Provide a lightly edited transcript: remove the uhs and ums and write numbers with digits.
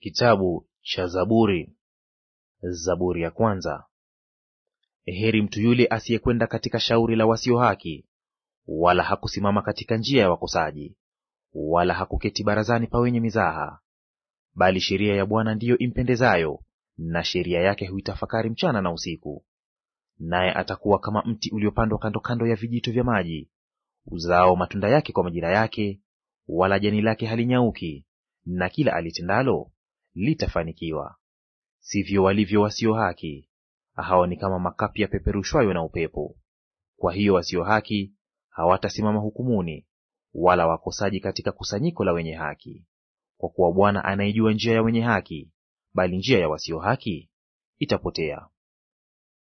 Kitabu cha Zaburi. Zaburi ya kwanza. Heri mtu yule asiyekwenda katika shauri la wasio haki, wala hakusimama katika njia ya wakosaji, wala hakuketi barazani pa wenye mizaha. Bali sheria ya Bwana ndiyo impendezayo, na sheria yake huitafakari mchana na usiku. Naye atakuwa kama mti uliopandwa kando kando ya vijito vya maji, uzao matunda yake kwa majira yake, wala jani lake halinyauki, na kila alitendalo litafanikiwa. Sivyo walivyo wasio haki; hao ni kama makapi yapeperushwayo na upepo. Kwa hiyo wasio haki hawatasimama hukumuni, wala wakosaji katika kusanyiko la wenye haki. Kwa kuwa Bwana anaijua njia ya wenye haki, bali njia ya wasio haki itapotea.